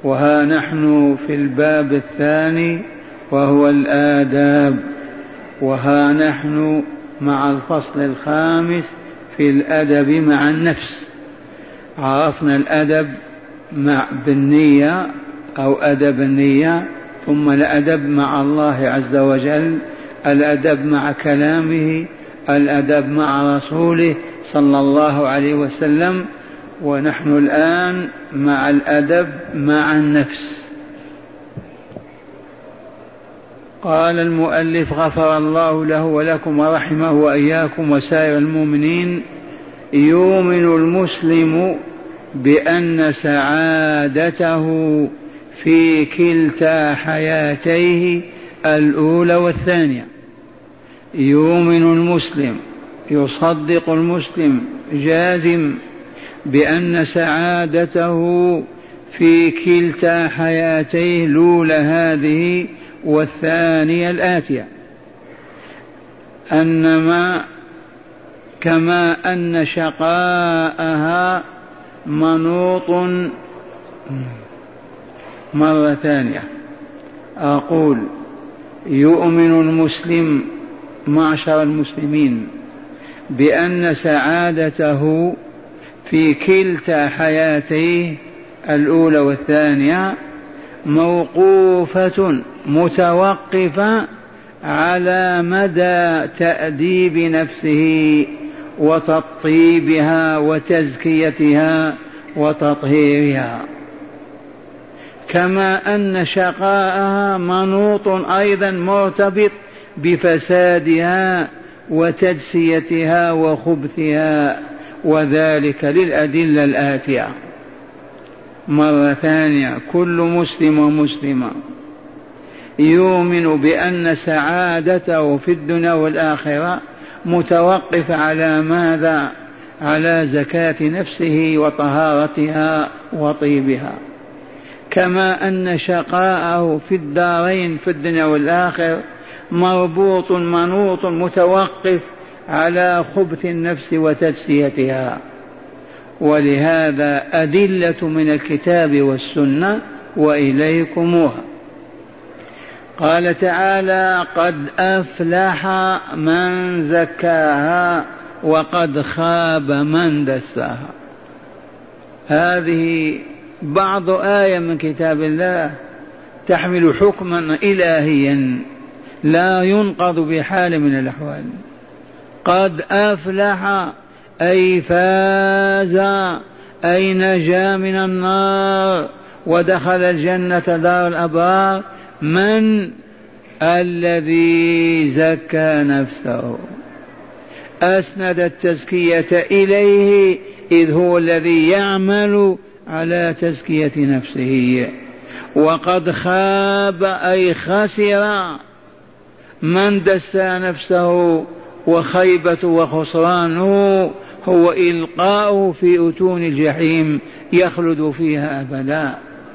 وها نحن في الباب الثاني وهو الآداب، وها نحن مع الفصل الخامس في الأدب مع النفس. عرفنا الأدب بالنية أو أدب النية، ثم الأدب مع الله عز وجل، الأدب مع كلامه، الأدب مع رسوله صلى الله عليه وسلم، ونحن الآن مع الأدب مع النفس. قال المؤلف غفر الله له ولكم ورحمه وإياكم وسائر المؤمنين: يؤمن المسلم بأن سعادته في كلتا حياتيه الأولى والثانية. يؤمن المسلم، يصدق المسلم، جازم بأن سعادته في كلتا حياتيه الأولى هذه والثانية الآتية، أنما كما أن شقاءها منوط. مرة ثانية أقول: يؤمن المسلم معشر المسلمين بأن سعادته في كلتا حياتيه الأولى والثانية موقوفة متوقفة على مدى تأديب نفسه وتطيبها وتزكيتها وتطهيرها، كما أن شقاءها منوط أيضا مرتبط بفسادها وتجسيتها وخبثها، وذلك للأدلة الآتية. مرة ثانية: كل مسلم ومسلمة يؤمن بأن سعادته في الدنيا والآخرة متوقف على ماذا؟ على زكاة نفسه وطهارتها وطيبها، كما أن شقاءه في الدارين في الدنيا والآخرة مربوط منوط متوقف على خبث النفس وتجسيتها. ولهذا أدلة من الكتاب والسنة وإليكموها. قال تعالى: قد أفلح من زكاها وقد خاب من دساها. هذه بعض آية من كتاب الله تحمل حكما إلهيا لا ينقض بحال من الأحوال. قد أفلح أي فاز، أي نجا من النار ودخل الجنة دار الأبرار من الذي زكى نفسه، أسند التزكية إليه إذ هو الذي يعمل على تزكية نفسه. وقد خاب أي خسر من دسى نفسه، وخيبة وخسرانه هو إلقاؤه في أتون الجحيم يخلد فيها أبدا.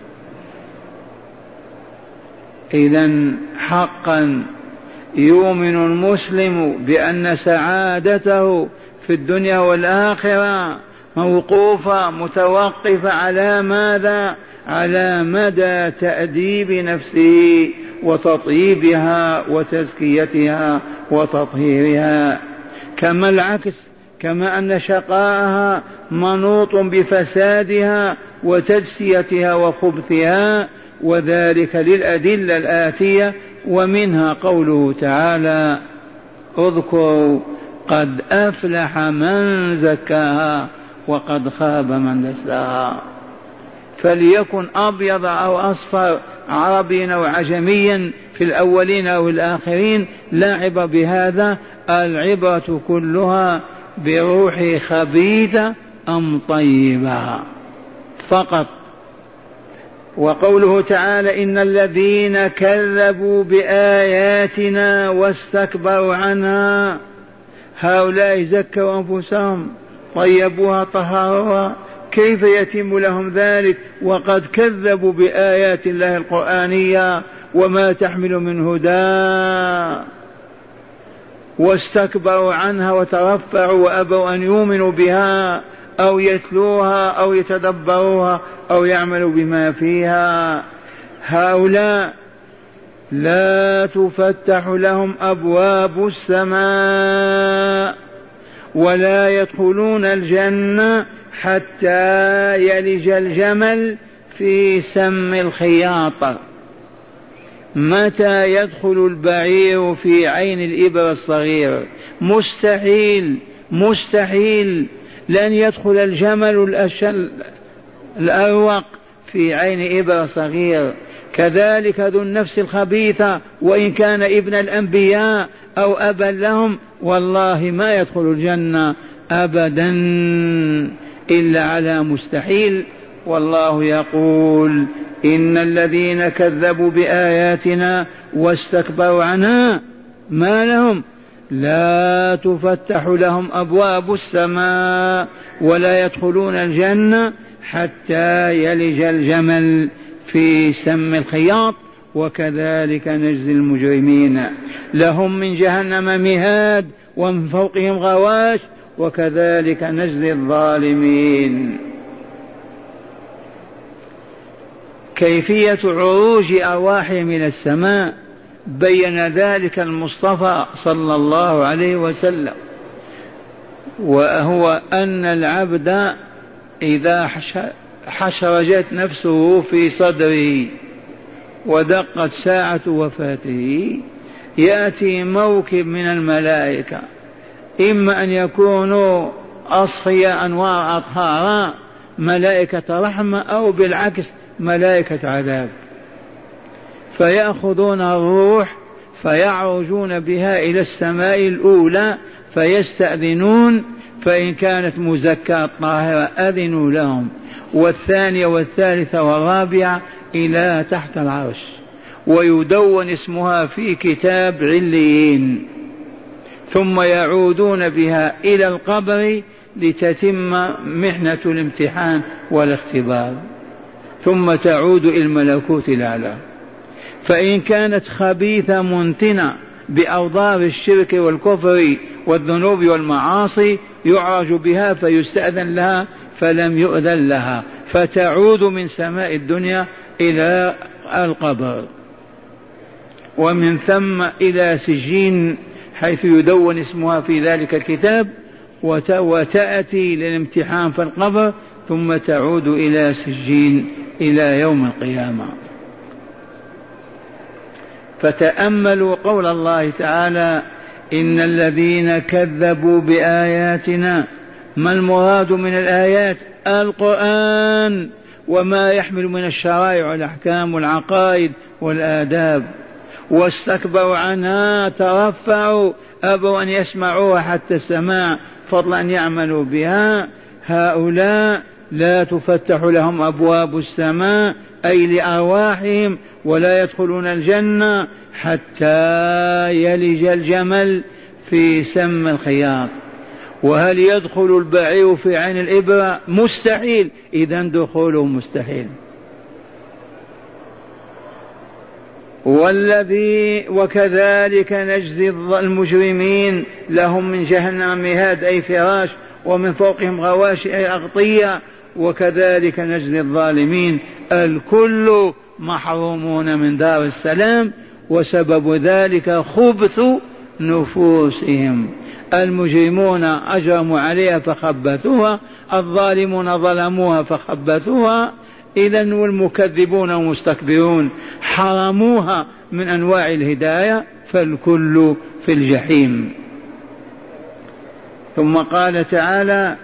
إذن حقا يؤمن المسلم بأن سعادته في الدنيا والآخرة موقوفة متوقفة على ماذا؟ على مدى تأديب نفسه وتطيبها وتزكيتها وتطهيرها. كما العكس، كما أن شقاءها منوط بفسادها وتجسيتها وخبثها، وذلك للأدلة الآتية، ومنها قوله تعالى: اذكروا قد أفلح من زكاها وقد خاب من دساها. فليكن أبيض أو أصفر، عربيا أو عجميا، في الأولين أو الآخرين، لا عبرة بهذا، العبرة كلها بروح خبيثة أم طيبة فقط. وقوله تعالى: إن الذين كذبوا بآياتنا واستكبروا عنها هؤلاء زكوا أنفسهم طيبوها طهروها، كيف يتم لهم ذلك وقد كذبوا بآيات الله القرآنية وما تحمل من هدى، واستكبروا عنها وترفعوا وأبوا أن يؤمنوا بها أو يتلوها أو يتدبروها أو يعملوا بما فيها. هؤلاء لا تفتح لهم أبواب السماء ولا يدخلون الجنة حتى يلج الجمل في سم الخياط. متى يدخل البعير في عين الإبرة الصغير؟ مستحيل مستحيل. لن يدخل الجمل الأروق في عين إبرة صغير. كذلك ذو النفس الخبيثة وإن كان ابن الأنبياء أو أبا لهم والله ما يدخل الجنة أبدا إلا على مستحيل. والله يقول إن الذين كذبوا بآياتنا واستكبروا عنها ما لهم لا تفتح لهم أبواب السماء ولا يدخلون الجنة حتى يلج الجمل في سم الخياط وكذلك نجزي المجرمين. لهم من جهنم مهاد ومن فوقهم غواش وكذلك نجزي الظالمين. كيفية عروج أرواحهم إلى السماء بين ذلك المصطفى صلى الله عليه وسلم، وهو أن العبد إذا حشرجت نفسه في صدره ودقت ساعة وفاته يأتي موكب من الملائكة، إما أن يكونوا أصفياء أنوار أطهارا ملائكة رحمة أو بالعكس ملائكة عذاب، فيأخذون الروح فيعرجون بها إلى السماء الأولى فيستأذنون، فإن كانت مزكاة طاهرة أذنوا لهم، والثانية والثالثة والرابعة إلى تحت العرش، ويدون اسمها في كتاب عليين، ثم يعودون بها إلى القبر لتتم محنة الامتحان والاختبار، ثم تعود إلى الملكوت الأعلى. فإن كانت خبيثة منتنة بأوضار الشرك والكفر والذنوب والمعاصي يعرج بها فيستأذن لها فلم يؤذن لها، فتعود من سماء الدنيا إلى القبر، ومن ثم إلى سجين حيث يدون اسمها في ذلك الكتاب، وتأتي للامتحان في القبر، ثم تعود إلى سجين إلى يوم القيامة. فتأملوا قول الله تعالى إن الذين كذبوا بآياتنا. ما المراد من الآيات؟ القرآن وما يحمل من الشرائع والأحكام والعقائد والآداب. واستكبروا عنها ترفعوا أبوا أن يسمعوها حتى السماع فضلا أن يعملوا بها. هؤلاء لا تفتح لهم أبواب السماء أي لأرواحهم ولا يدخلون الجنة حتى يلج الجمل في سم الخياط. وهل يدخل البعير في عين الإبرة؟ مستحيل، إذن دخوله مستحيل. وكذلك نجزي المجرمين. لهم من جهنم مهاد أي فراش ومن فوقهم غواش أي أغطية، وكذلك نجزي الظالمين. الكل محرومون من دار السلام، وسبب ذلك خبث نفوسهم. المجرمون أجرموا عليها فخبثوها، الظالمون ظلموها فخبثوها، إذن والمكذبون والمستكبرون حرموها من أنواع الهداية، فالكل في الجحيم. ثم قال تعالى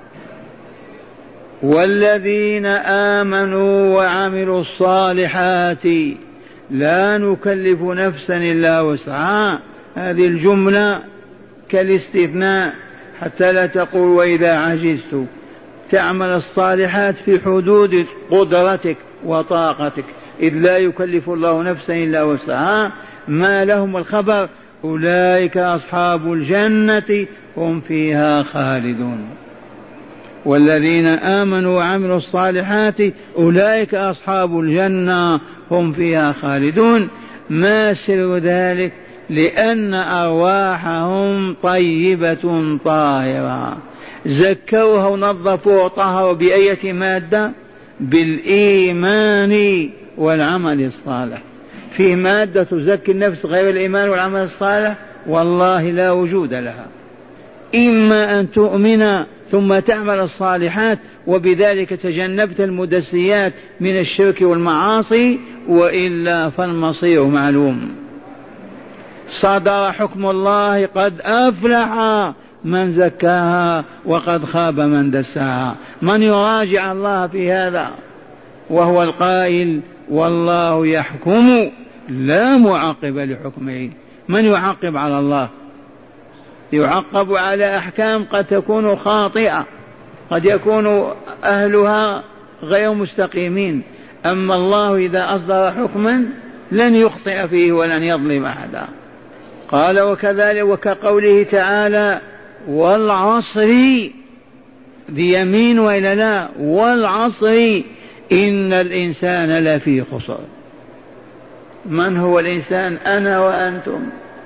والذين آمنوا وعملوا الصالحات لا نكلف نفسا إلا وسعها. هذه الجملة كالاستثناء حتى لا تقول وإذا عجزت. تعمل الصالحات في حدود قدرتك وطاقتك، إذ لا يكلف الله نفسا إلا وسعها. ما لهم الخبر؟ أولئك أصحاب الجنة هم فيها خالدون. والذين آمنوا وعملوا الصالحات أولئك أصحاب الجنة هم فيها خالدون. ما سر ذلك؟ لأن أرواحهم طيبة طاهرة، زكوها ونظفوها وطهروا بأية مادة؟ بالإيمان والعمل الصالح. في مادة تزكي النفس غير الإيمان والعمل الصالح؟ والله لا وجود لها. إما أن تؤمن ثم تعمل الصالحات وبذلك تجنبت المدسيات من الشرك والمعاصي، وإلا فالمصير معلوم. صدر حكم الله قد أفلح من زكاها وقد خاب من دساها. من يراجع الله في هذا؟ وهو القائل والله يحكم لا معقب لحكمه. من يعقب على الله؟ يعقب على أحكام قد تكون خاطئة، قد يكون أهلها غير مستقيمين، أما الله إذا أصدر حكما لن يخطئ فيه ولن يظلم أحدا. قال وكذلك وكقوله تعالى والعصر، بيمين وإلا لا؟ والعصر إن الإنسان لفي خسر. من هو الإنسان؟ أنا وأنتم.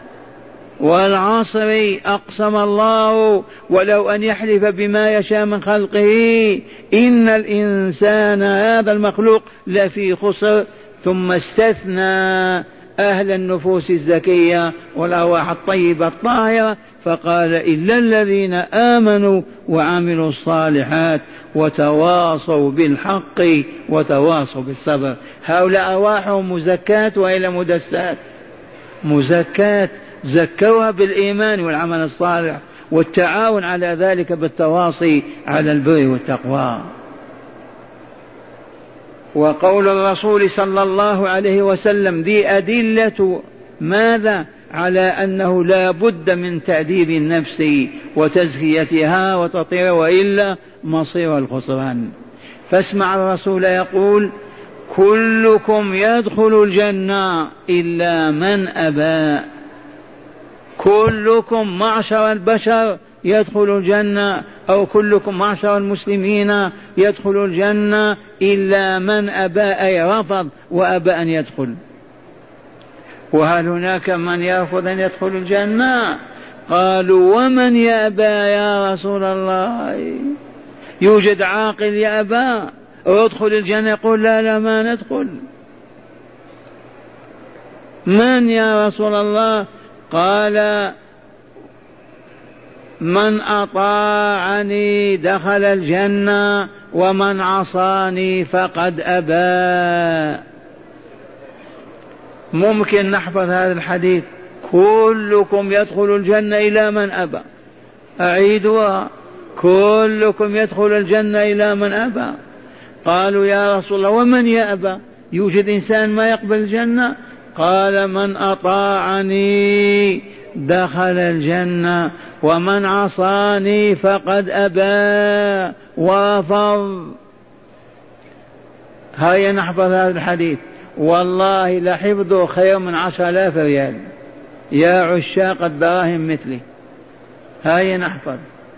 والعصر أقسم الله ولو أن يحلف بما يشاء من خلقه إن الإنسان هذا المخلوق لفي خسر، ثم استثنى أهل النفوس الزكية والأرواح الطيبة الطاهرة فقال إلا الذين آمنوا وعملوا الصالحات وتواصوا بالحق وتواصوا بالصبر. هؤلاء أرواحهم مزكاة وإلى مدسات؟ مزكاة، زكوها بالإيمان والعمل الصالح والتعاون على ذلك بالتواصي على البر والتقوى. وقول الرسول صلى الله عليه وسلم ذي أدلة ماذا؟ على أنه لا بد من تأديب النفس وتزكيتها وتطهيرها وإلا مصير الخسران. فاسمع الرسول يقول كلكم يدخل الجنة إلا من أبى. كلكم معشر البشر يدخل الجنة، أو كلكم معشر المسلمين يدخل الجنة إلا من أبى، أي رفض وأبى أن يدخل. وهل هناك من يرفض أن يدخل الجنة؟ قالوا ومن يأبى يا رسول الله؟ يوجد عاقل يأبى ويدخل الجنة يقول لا لا ما ندخل؟ من يا رسول الله؟ قال من أطاعني دخل الجنة ومن عصاني فقد أبى. ممكن نحفظ هذا الحديث؟ كلكم يدخل الجنة إلى من أبى. أعيدها، كلكم يدخل الجنة إلى من أبى. قالوا يا رسول الله ومن يأبى؟ يوجد إنسان ما يقبل الجنة؟ قال من أطاعني دخل الجنة ومن عصاني فقد أبى ورفض. هيا نحفظ هذا الحديث، والله لحفظه خير من 10,000 ريال يا عشاق الدراهم مثلي. هيا نحفظ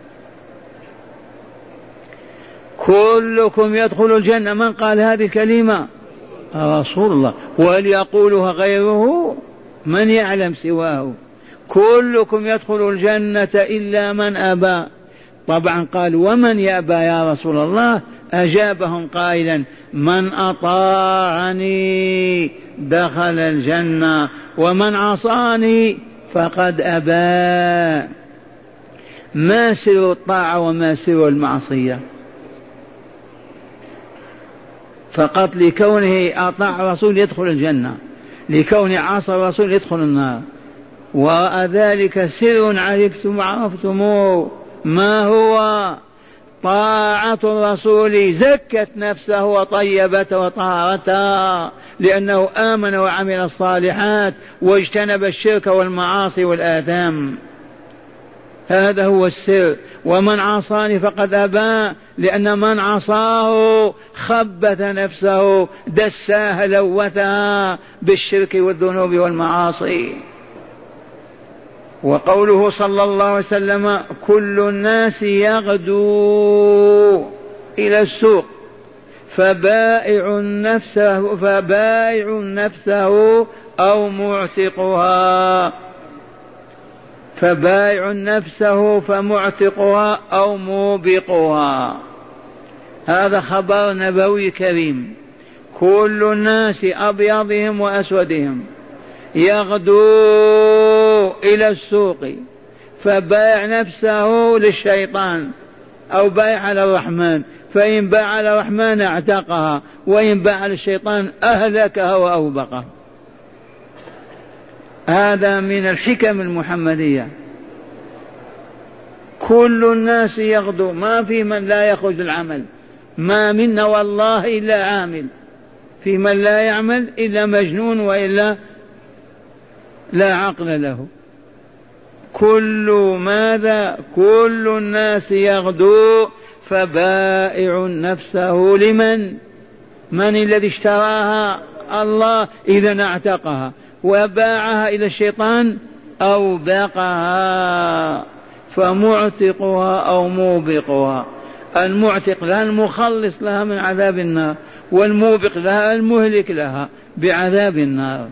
كلكم يدخل الجنة. من قال هذه الكلمة؟ رسول الله. وهل يقولها غيره؟ من يعلم سواه؟ كلكم يدخل الجنة إلا من أبى. طبعا قال ومن يأبى يا رسول الله؟ أجابهم قائلا من أطاعني دخل الجنة ومن عصاني فقد أبى. ما سر الطاعة وما سر المعصية؟ فقط لكونه أطاع الرسول يدخل الجنة، لكونه عصى الرسول يدخل النار. وراء ذلك سر عرفتم وعرفتموه. ما هو؟ طاعة الرسول زكت نفسه وطيبته وطهرتها لأنه آمن وعمل الصالحات واجتنب الشرك والمعاصي والآثام. هذا هو السر. ومن عصاني فقد أبى، لأن من عصاه خبث نفسه دساها لوثها بالشرك والذنوب والمعاصي. وقوله صلى الله عليه وسلم كل الناس يغدو إلى السوق فبائع نفسه أو معتقها. فبائع نفسه فمعتقها أو موبقها. هذا خبر نبوي كريم. كل الناس أبيضهم وأسودهم يغدو إلى السوق، فبائع نفسه للشيطان أو بايع على الرحمن، فإن باع على الرحمن اعتقها، وإن باع على الشيطان أهلكها وأوبقها. هذا من الحكم المحمدية. كل الناس يغدو، ما في من لا يخرج العمل، ما منا والله إلا عامل، في من لا يعمل إلا مجنون وإلا لا عقل له. كل ماذا؟ كل الناس يغدو، فبائع نفسه لمن؟ من الذي اشتراها؟ الله، إذا اعتقها. وباعها إلى الشيطان أو باقها، فمعتقها أو موبقها. المعتق لها المخلص لها من عذاب النار، والموبق لها المهلك لها بعذاب النار.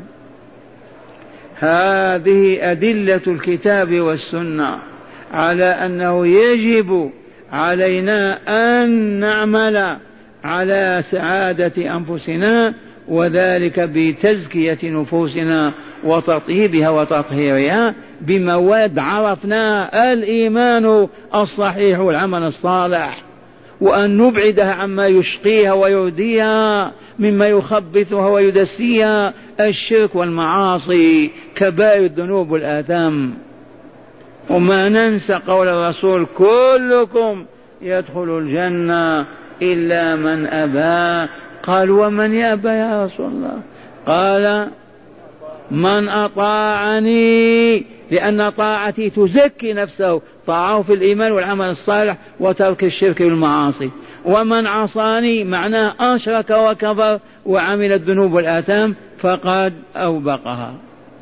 هذه أدلة الكتاب والسنة على أنه يجب علينا أن نعمل على سعادة أنفسنا، وذلك بتزكية نفوسنا وتطيبها وتطهيرها بمواد عرفناها: الإيمان الصحيح والعمل الصالح، وأن نبعدها عما يشقيها ويرديها مما يخبثها ويدسيها: الشرك والمعاصي، كبائر الذنوب والآثام. وما ننسى قول الرسول: كلكم يدخل الجنة إلا من أبى. قال: ومن يأبى يا رسول الله؟ قال: من أطاعني، لأن طاعتي تزكي نفسه، طاعه في الإيمان والعمل الصالح وترك الشرك والمعاصي. ومن عصاني معناه أشرك وكفر وعمل الذنوب والآثام فقد أوبقها.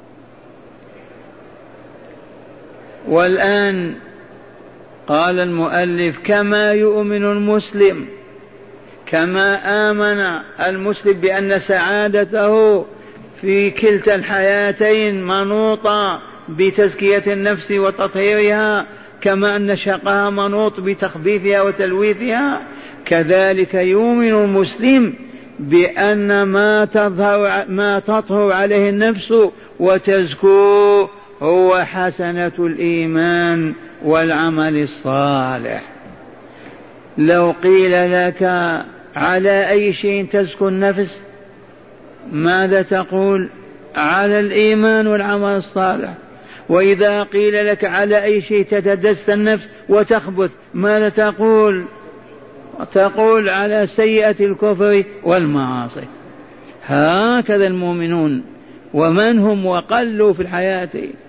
والآن قال المؤلف: كما يؤمن المسلم، كما آمن المسلم بأن سعادته في كلتا الحياتين منوطة بتزكية النفس وتطهيرها، كما أن شقاها منوط بتخبيثها وتلويثها، كذلك يؤمن المسلم بأن ما تطهر عليه النفس وتزكو هو حسنة الإيمان والعمل الصالح. لو قيل لك: على أي شيء تزكو النفس؟ ماذا تقول؟ على الإيمان والعمل الصالح. وإذا قيل لك: على أي شيء تتدس النفس وتخبث؟ ماذا تقول؟ تقول: على سيئة الكفر والمعاصي. هكذا المؤمنون، ومن هم وقلوا في الحياة.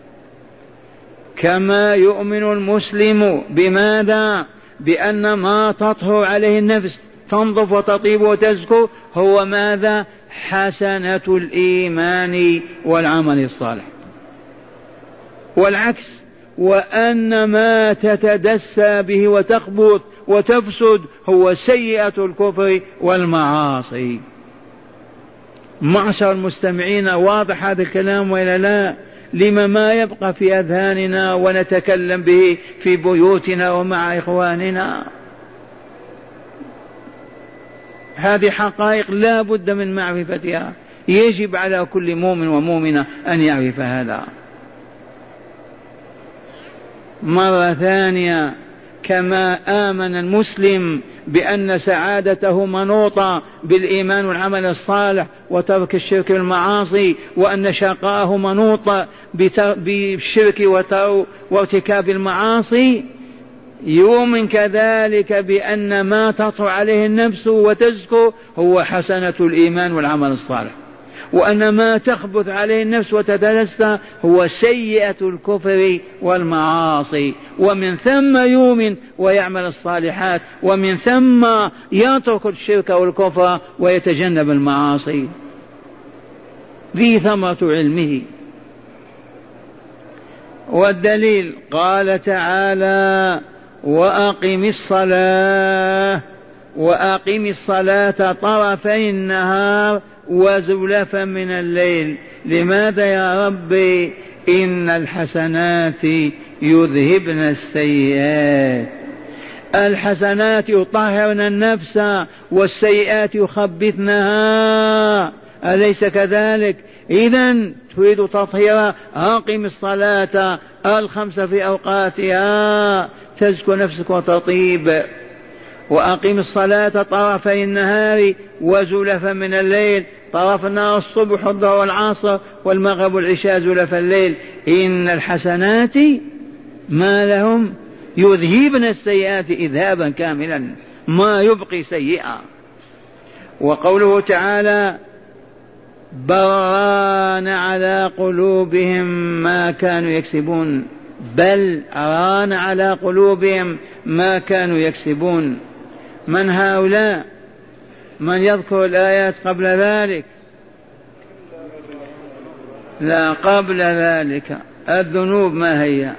كما يؤمن المسلم بماذا؟ بأن ما تطهر عليه النفس تنظف وتطيب وتزكو هو ماذا؟ حسنة الإيمان والعمل الصالح. والعكس: وأن ما تتدسى به وتخبث وتفسد هو سيئة الكفر والمعاصي. معشر المستمعين، واضح هذا الكلام وإلا لا؟ لما ما يبقى في أذهاننا ونتكلم به في بيوتنا ومع إخواننا؟ هذه حقائق لا بد من معرفتها، يجب على كل مؤمن ومؤمنة أن يعرف هذا. مرة ثانية: كما آمن المسلم بأن سعادته منوطة بالإيمان والعمل الصالح وترك الشرك والمعاصي، وأن شقاءه منوط بالشرك وارتكاب المعاصي، يؤمن كذلك بأن ما تطهر عليه النفس وتزكو هو حسنة الإيمان والعمل الصالح، وأن ما تخبث عليه النفس وتتدسى هو سيئة الكفر والمعاصي. ومن ثم يؤمن ويعمل الصالحات، ومن ثم يترك الشرك والكفر ويتجنب المعاصي. ذي ثمرة علمه. والدليل قال تعالى: وأقم الصلاة طرفي النهار وزلفا من الليل. لماذا يا ربي؟ إن الحسنات يذهبن السيئات. الحسنات يطهرن النفس والسيئات يخبثنها، أليس كذلك؟ إذن تريد تطهيرها، أقم الصلاة الخمس في أوقاتها تزكو نفسك وتطيب. وأقم الصلاة طرفي النهار وزلفا من الليل، طرف النهار الصبح والظهر والعصر والمغرب والعشاء زلف الليل. إن الحسنات ما لهم يذهبن السيئات إذهابا كاملا، ما يبقي سيئة. وقوله تعالى بران على قلوبهم ما كانوا يكسبون، بل ران على قلوبهم ما كانوا يكسبون. من هؤلاء؟ من يذكر الآيات قبل ذلك؟ لا، قبل ذلك الذنوب ما هي؟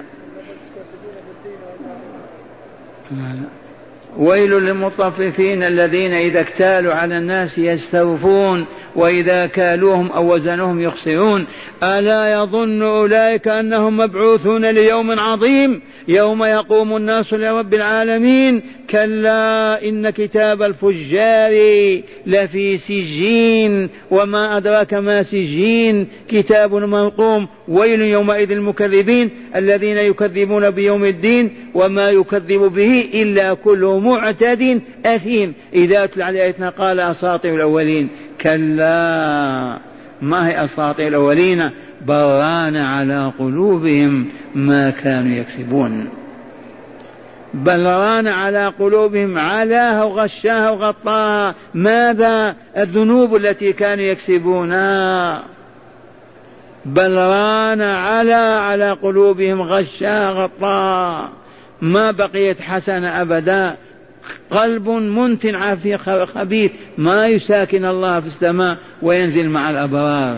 ويل للمطففين الذين إذا اكتالوا على الناس يستوفون وإذا كالوهم أو وزنهم يخسرون. ألا يظن أولئك أنهم مبعوثون ليوم عظيم يوم يقوم الناس لرب العالمين. كلا إن كتاب الفجار لفي سجين وما أدراك ما سجين كتاب مرقوم. ويل يومئذ المكذبين الذين يكذبون بيوم الدين وما يكذب به إلا كل معتد أثيم. إذا أتلى على آياتنا قال أساطير الأولين. كلا، ما هي أساطير الأولين؟ بران على قلوبهم ما كانوا يكسبون. بل ران على قلوبهم، علاها وغشاها وغطاها. ماذا؟ الذنوب التي كانوا يكسبونها. بل ران على قلوبهم، غشاها غطاها، ما بقيت حسنة أبدا. قلب منتن في خبيث، ما يساكن الله في السماء وينزل مع الأبرار.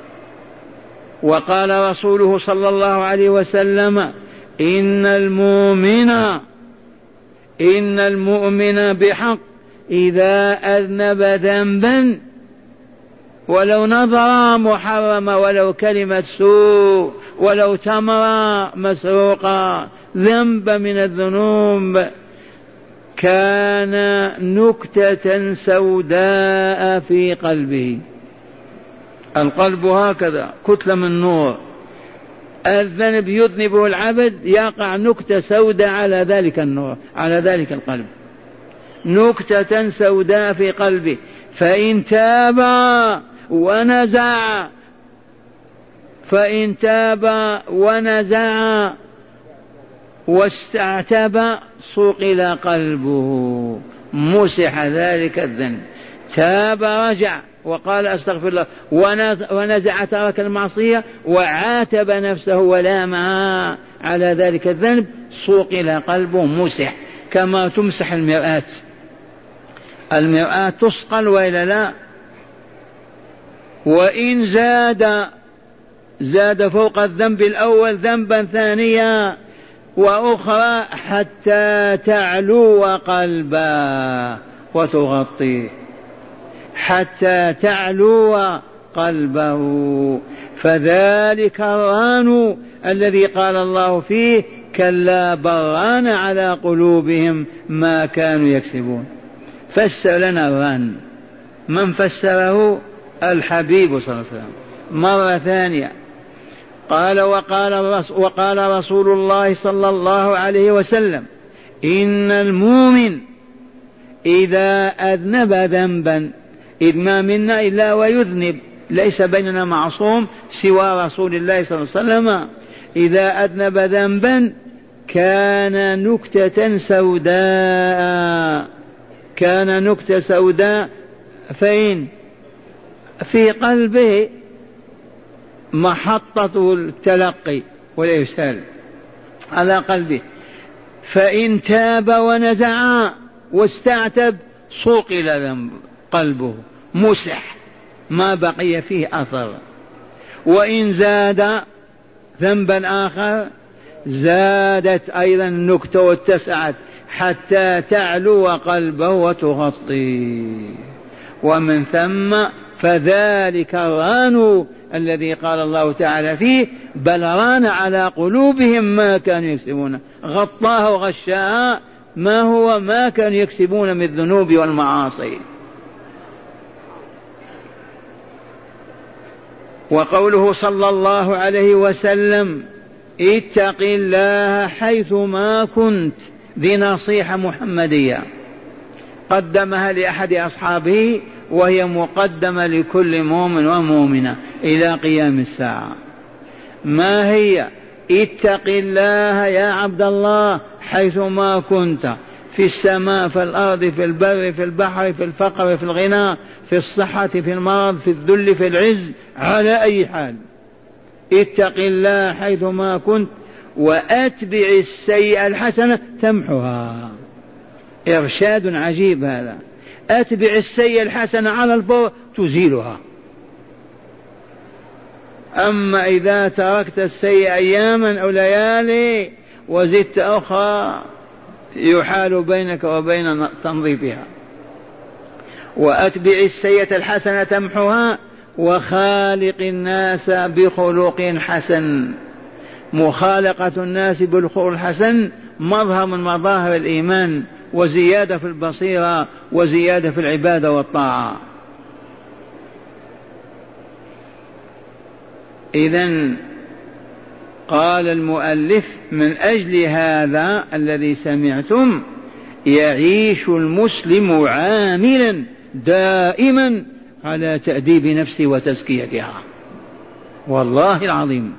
وقال رسوله صلى الله عليه وسلم إن المؤمن بحق إذا أذنب ذنبا ولو نظر محرم ولو كلمة سوء ولو تمر مسروقا، ذنب من الذنوب، كان نكتة سوداء في قلبه. القلب هكذا كتلة من نور، الذنب يذنبه العبد يقع نكتة سوداء على ذلك النور، على ذلك القلب، نكتة سوداء في قلبه. فإن تاب ونزع واستعتب صقل قلبه، مسح ذلك الذنب. تاب رجع وقال أستغفر الله، ونزع ترك المعصية وعاتب نفسه ولامها على ذلك الذنب، صقل قلبه، مسح. كما تمسح المرآة تصقل وإلا لا. وإن زاد فوق الذنب الأول ذنبا ثانيا وأخرى حتى تعلو قلبه وتغطيه، حتى تعلو قلبه. فذلك الران الذي قال الله فيه كلا بران على قلوبهم ما كانوا يكسبون. فسر لنا الران. من فسره؟ الحبيب صلى الله عليه وسلم مرة ثانية. قال وقال رسول الله صلى الله عليه وسلم إن المؤمن إذا أذنب ذنبا، إذ ما منا إلا ويذنب، ليس بيننا معصوم سوى رسول الله صلى الله عليه وسلم، إذا أذنب ذنبا كان نكتة سوداء فين؟ في قلبه، محطة التلقي والإرسال على قلبه. فإن تاب ونزع واستعتب صقل قلبه، مسح، ما بقي فيه أثر. وإن زاد ذنبا آخر زادت أيضا النكتة واتسعت حتى تعلو قلبه وتغطي. ومن ثم فذلك الران الذي قال الله تعالى فيه بل ران على قلوبهم ما كانوا يكسبون، غطاها وغشاها ما هو ما كانوا يكسبون من الذنوب والمعاصي. وقوله صلى الله عليه وسلم اتق الله حيث ما كنت، ذي نصيحة محمدية قدمها لأحد أصحابه وهي مقدمة لكل مؤمن ومؤمنة إلى قيام الساعة. ما هي؟ اتق الله يا عبد الله حيث ما كنت، في السماء في الأرض في البر في البحر في الفقر في الغنى في الصحة في المرض في الذل في العز، على أي حال اتق الله حيث ما كنت وأتبع السيئة الحسنة تمحها. إرشاد عجيب هذا، أتبع السيئة الحسنة على الفور تزيلها. أما إذا تركت السيئة أياما أو ليالي وزدت أخرى يحال بينك وبين تنظيفها. وأتبع السيئة الحسنة تمحها وخالق الناس بخلق حسن. مخالقة الناس بالخلق الحسن مظهر من مظاهر الإيمان وزيادة في البصيرة وزيادة في العبادة والطاعة. إذن قال المؤلف من أجل هذا الذي سمعتم يعيش المسلم عاملا دائما على تأديب نفسه وتزكيتها. والله العظيم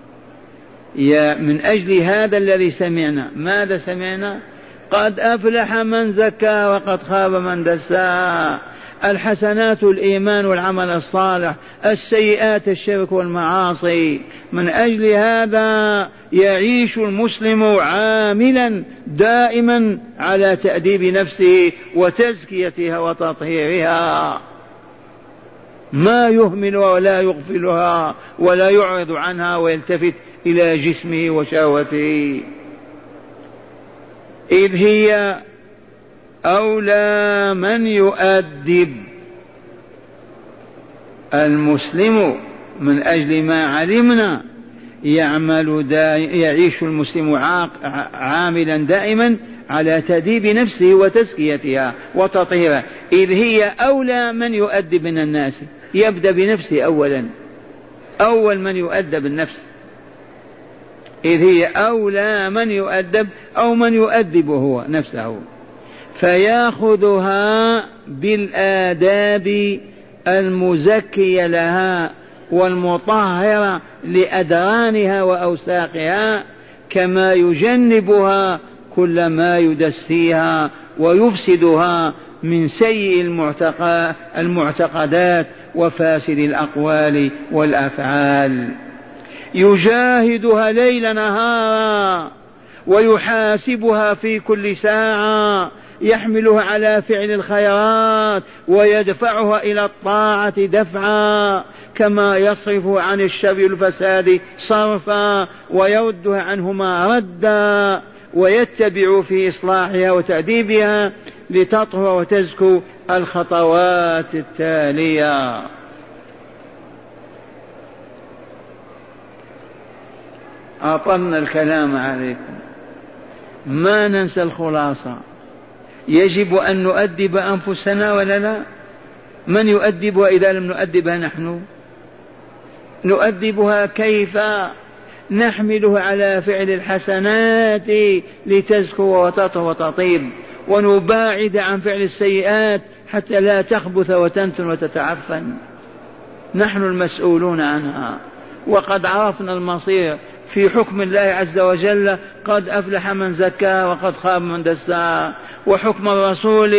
من أجل هذا الذي سمعنا. ماذا سمعنا؟ قد أفلح من زكى وقد خاب من دسى. الحسنات الإيمان والعمل الصالح، السيئات الشرك والمعاصي. من أجل هذا يعيش المسلم عاملا دائما على تأديب نفسه وتزكيتها وتطهيرها، ما يهملها ولا يغفلها ولا يعرض عنها ويلتفت إلى جسمه وشهوته، إذ هي أولى من يؤدب المسلم. من أجل ما علمنا يعيش المسلم عاملا دائما على تأديب نفسه وتزكيتها وتطهيرها، إذ هي أولى من يؤدب من الناس. يبدأ بنفسه أولا، أول من يؤدب النفس، إذ هي أولى من يؤدب أو من يؤدب هو نفسه، فيأخذها بالآداب المزكية لها والمطهرة لأدرانها وأوساقها، كما يجنبها كل ما يدسيها ويفسدها من سيء المعتقدات وفاسد الأقوال والأفعال. يجاهدها ليل نهارا ويحاسبها في كل ساعة، يحملها على فعل الخيرات ويدفعها إلى الطاعة دفعا، كما يصرف عن الشر والفساد صرفا ويردها عنهما ردا، ويتبع في إصلاحها وتأديبها لتطهر وتزكو الخطوات التالية. أطلنا الكلام عليكم، ما ننسى الخلاصة. يجب أن نؤدب أنفسنا ولا لا؟ من يؤدبها إذا لم نؤدبها نحن؟ نؤدبها كيف؟ نحملها على فعل الحسنات لتزكو وتطهر وتطيب، ونباعد عن فعل السيئات حتى لا تخبث وتنتن وتتعفن. نحن المسؤولون عنها، وقد عرفنا المصير في حكم الله عز وجل: قد أفلح من زكى وقد خاب من دسى. وحكم الرسول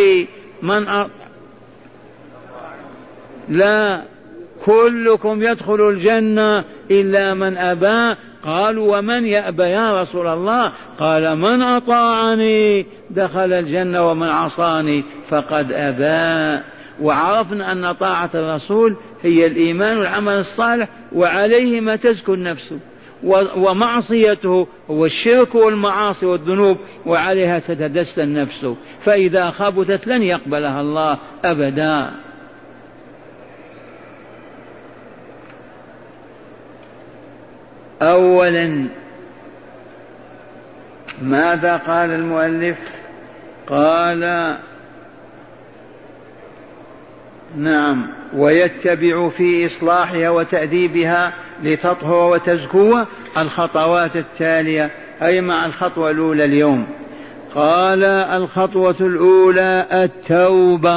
لا، كلكم يدخل الجنة إلا من أبى. قالوا ومن يأبى يا رسول الله؟ قال من أطاعني دخل الجنة ومن عصاني فقد أبى. وعرفنا أن طاعة الرسول هي الإيمان والعمل الصالح، وعليه ما تزكو النفس، ومعصيته هو الشرك والمعاصي والذنوب، وعليها تتدسى النفس، فإذا خبثت لن يقبلها الله أبدا. أولا ماذا قال المؤلف؟ قال نعم ويتبع في إصلاحها وتأديبها لتطهر وتزكو الخطوات التالية، أي مع الخطوة الأولى اليوم. قال الخطوة الأولى التوبة،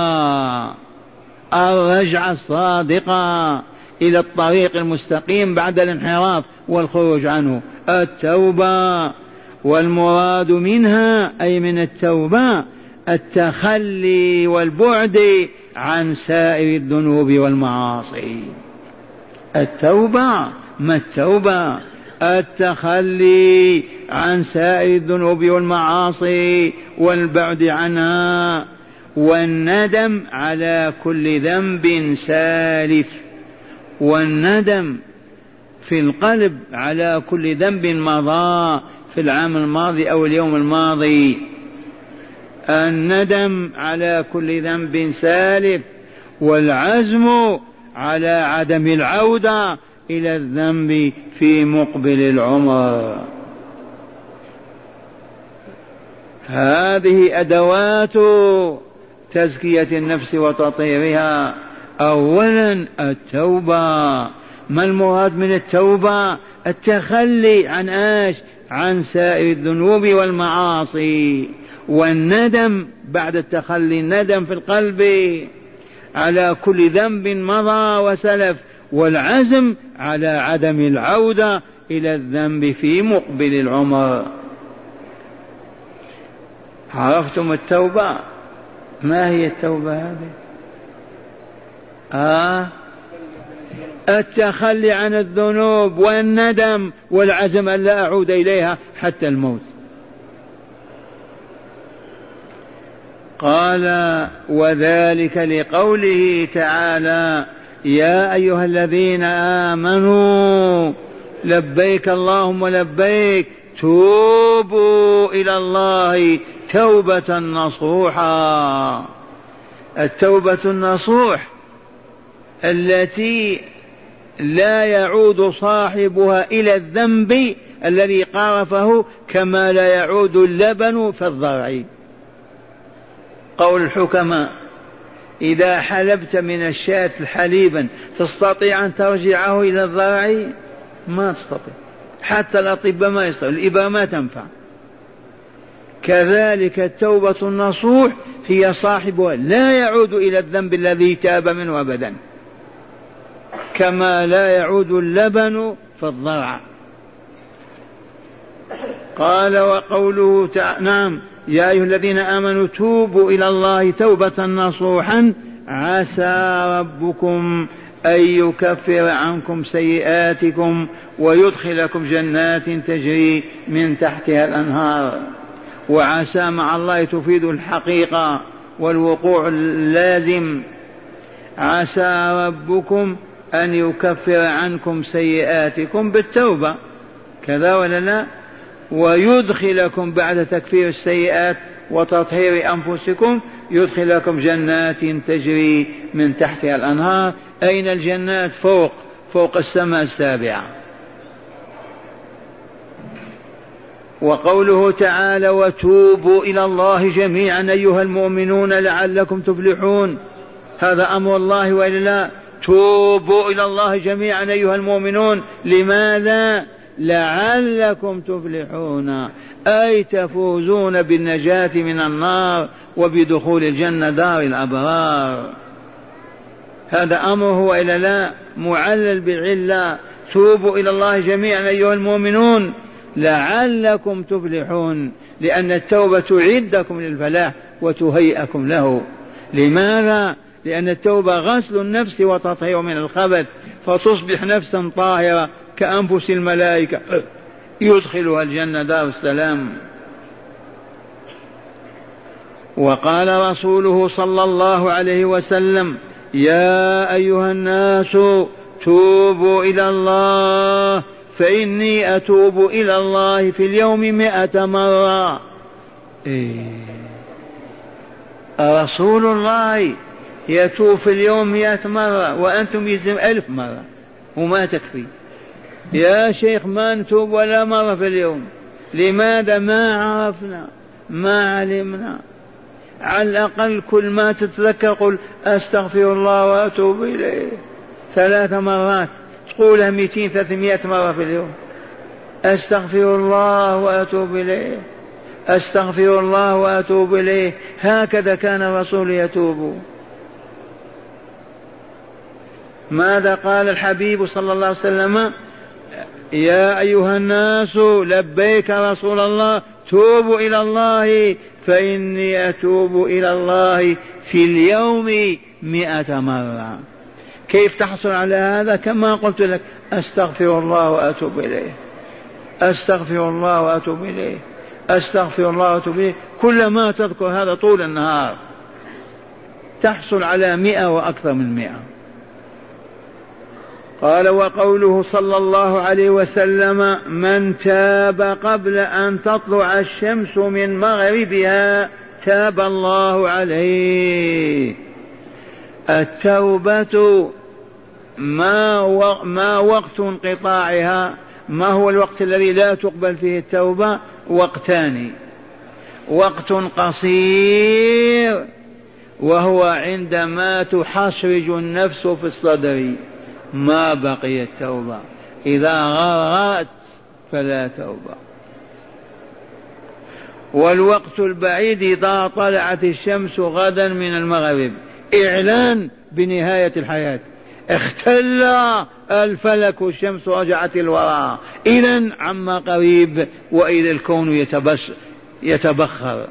الرجعة الصادقة إلى الطريق المستقيم بعد الانحراف والخروج عنه، التوبة. والمراد منها أي من التوبة التخلي والبعد عن سائر الذنوب والمعاصي. التوبة، ما التوبة؟ التخلي عن سائر الذنوب والمعاصي والبعد عنها، والندم على كل ذنب سالف، والندم في القلب على كل ذنب مضى في العام الماضي أو اليوم الماضي، الندم على كل ذنب سالف، والعزم على عدم العودة إلى الذنب في مقبل العمر. هذه أدوات تزكية النفس وتطهيرها. أولا التوبة. ما المراد من التوبة؟ التخلي عن عن سائر الذنوب والمعاصي، والندم بعد التخلي، الندم في القلب على كل ذنب مضى وسلف، والعزم على عدم العودة إلى الذنب في مقبل العمر. عرفتم التوبة؟ ما هي التوبة هذه؟ التخلي عن الذنوب والندم والعزم أن لا أعود إليها حتى الموت. قال وذلك لقوله تعالى يا أيها الذين آمنوا لبيك اللهم لبيك توبوا إلى الله توبة نصوحا. التوبة النصوح التي لا يعود صاحبها إلى الذنب الذي قارفه كما لا يعود اللبن في الضرع. قول الحكماء إذا حلبت من الشاة حليبا تستطيع أن ترجعه إلى الضرع؟ ما تستطيع، حتى الأطباء ما يستطيع، الإبرة ما تنفع. كذلك التوبة النصوح هي صاحبها لا يعود إلى الذنب الذي تاب منه أبدا كما لا يعود اللبن في الضرع. قال وقوله نعم يا أيها الذين آمنوا توبوا إلى الله توبة نصوحا عسى ربكم أن يكفر عنكم سيئاتكم ويدخلكم جنات تجري من تحتها الأنهار. وعسى مع الله تفيد الحقيقة والوقوع اللازم. عسى ربكم أن يكفر عنكم سيئاتكم بالتوبة، كذا ولا لا؟ ويدخلكم بعد تكفير السيئات وتطهير أنفسكم يدخلكم جنات تجري من تحتها الأنهار. أين الجنات؟ فوق السماء السابعة. وقوله تعالى وتوبوا إلى الله جميعا أيها المؤمنون لعلكم تفلحون، هذا أمر الله وإلا لا؟ توبوا إلى الله جميعا أيها المؤمنون، لماذا؟ لعلكم تفلحون، أي تفوزون بالنجاة من النار وبدخول الجنة دار الأبرار. هذا أمره وإلا لا؟ معلل بعلة. توبوا إلى الله جميعا أيها المؤمنون لعلكم تفلحون، لأن التوبة تعدكم للفلاح وتهيئكم له. لماذا؟ لأن التوبة غسل النفس وتطهير من الخبث، فتصبح نفسا طاهرة كأنفس الملائكة يدخلها الجنة دار السلام. وقال رسوله صلى الله عليه وسلم يا أيها الناس توبوا إلى الله فإني أتوب إلى الله في اليوم 100 مرة. رسول الله يتوب في اليوم 100 مرة وأنتم يلزم 1000 مرة وما تكفي. يا شيخ ما نتوب ولا مرة في اليوم. لماذا؟ ما عرفنا ما علمنا. على الأقل كل ما تتذكر قل أستغفر الله وأتوب إليه 3 مرات، تقولها 200-300 مرة في اليوم. أستغفر الله وأتوب إليه، أستغفر الله وأتوب إليه. هكذا كان الرسول يتوب. ماذا قال الحبيب صلى الله عليه وسلم؟ يا أيها الناس لبيك رسول الله توبوا إلى الله فإني أتوب إلى الله في اليوم 100 مرة. كيف تحصل على هذا؟ كما قلت لك أستغفر الله وأتوب إليه، أستغفر الله وأتوب إليه، أستغفر الله وأتوب إليه. كلما تذكر هذا طول النهار تحصل على 100 وأكثر من 100. قال وقوله صلى الله عليه وسلم من تاب قبل أن تطلع الشمس من مغربها تاب الله عليه. التوبة ما وقت انقطاعها؟ ما هو الوقت الذي لا تقبل فيه التوبة؟ وقتان: وقت قصير وهو عندما تحشرج النفس في الصدر ما بقي التوبة، إذا غرغرت فلا توبة. والوقت البعيد إذا طلعت الشمس غدا من المغرب، إعلان بنهاية الحياة، اختل الفلك والشمس رجعت الوراء، إذن عما قريب وإذا الكون يتبخر.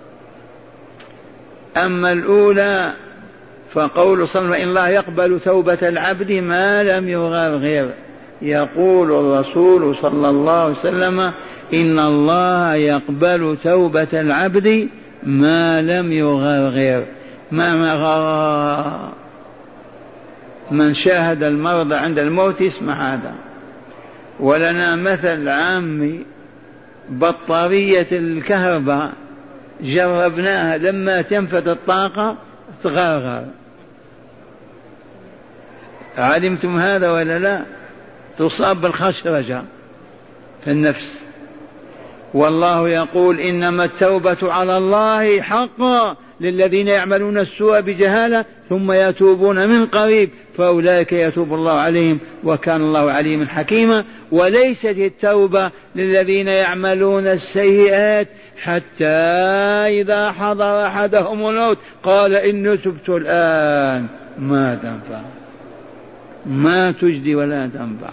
أما الأولى فقول صلى الله عليه وسلم إن الله يقبل توبة العبد ما لم يغرغر. يقول الرسول صلى الله عليه وسلم إن الله يقبل توبة العبد ما لم يغرغر. ما غرغر؟ من شاهد المرض عند الموت اسمع هذا. ولنا مثل عامي، بطارية الكهرباء جربناها لما تنفذ الطاقة تغرغر. علمتم هذا ولا لا؟ تصاب بالخشرجة في النفس. والله يقول إنما التوبة على الله حقا للذين يعملون السوء بجهالة ثم يتوبون من قريب فأولئك يتوب الله عليهم وكان الله عليما حكيما. وليست التوبة للذين يعملون السيئات حتى إذا حضر أحدهم الموت قال إني تبت الآن، ما تنفع، ما تجدي ولا تنفع.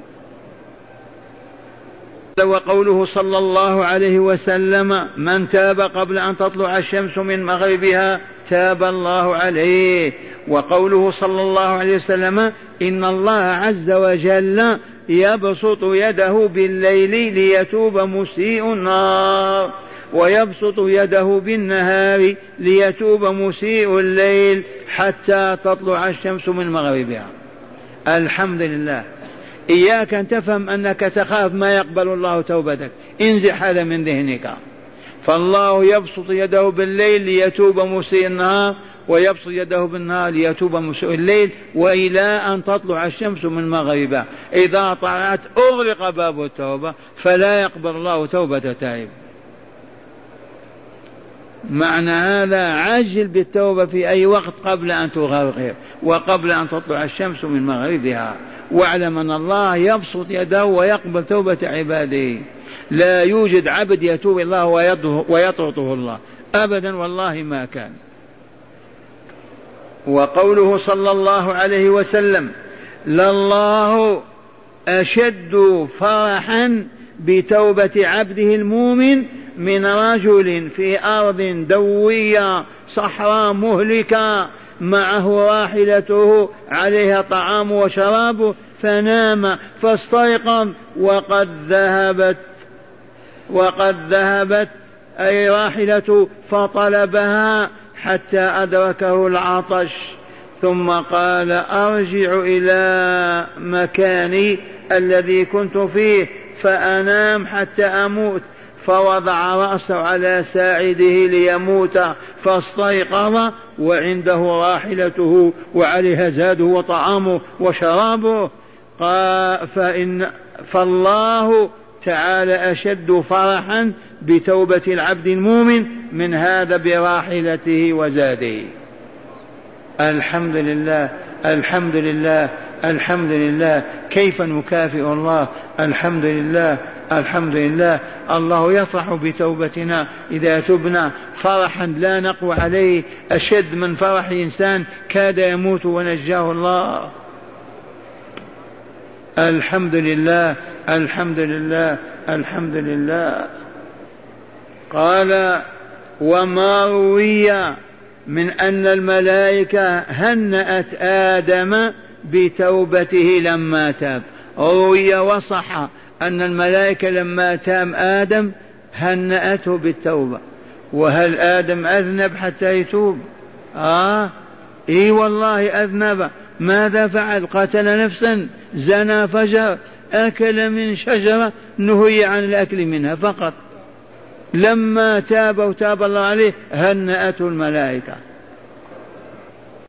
وقوله صلى الله عليه وسلم من تاب قبل أن تطلع الشمس من مغربها تاب الله عليه. وقوله صلى الله عليه وسلم إن الله عز وجل يبسط يده بالليل ليتوب مسيء النار ويبسط يده بالنهار ليتوب مسيء الليل حتى تطلع الشمس من مغربها. الحمد لله. إياك أن تفهم أنك تخاف ما يقبل الله توبتك، انزح هذا من ذهنك. فالله يبسط يده بالليل ليتوب مسيء النهار ويبسط يده بالنهار ليتوب مسيء الليل وإلى أن تطلع الشمس من مغربها. إذا طلعت أغلق باب التوبة فلا يقبل الله توبة تائب. معنى هذا عجل بالتوبة في أي وقت قبل أن تغرغر وقبل أن تطلع الشمس من مغربها. واعلم أن الله يبسط يده ويقبل توبة عباده. لا يوجد عبد يتوب الله ويطرده الله أبدا، والله ما كان. وقوله صلى الله عليه وسلم لله أشد فرحا بتوبة عبده المؤمن من رجل في أرض دوية صحراء مهلكة معه راحلته عليها طعام وشراب فنام فاستيقظ وقد ذهبت أي راحلته فطلبها حتى أدركه العطش ثم قال أرجع إلى مكاني الذي كنت فيه فأنام حتى أموت. فوضع رأسه على ساعده ليموت فاستيقظ وعنده راحلته وعليها زاده وطعامه وشرابه. فالله تعالى أشد فرحا بتوبة العبد المؤمن من هذا براحلته وزاده. الحمد لله الحمد لله الحمد لله. كيف نكافئ الله؟ الحمد لله الحمد لله. الله يفرح بتوبتنا إذا تبنا فرحا لا نقوى عليه، أشد من فرح إنسان كاد يموت ونجاه الله. الحمد لله الحمد لله الحمد لله. قال وما روي من أن الملائكة هنأت آدم بتوبته لما تاب. روي وصح أن الملائكة لما تاب آدم هنأته بالتوبة. وهل آدم أذنب حتى يتوب؟ إي والله أذنب. ماذا فعل؟ قتل نفسا، زنى، فجر، أكل من شجرة نهي عن الأكل منها فقط. لما تاب وتاب الله عليه هنأته الملائكة.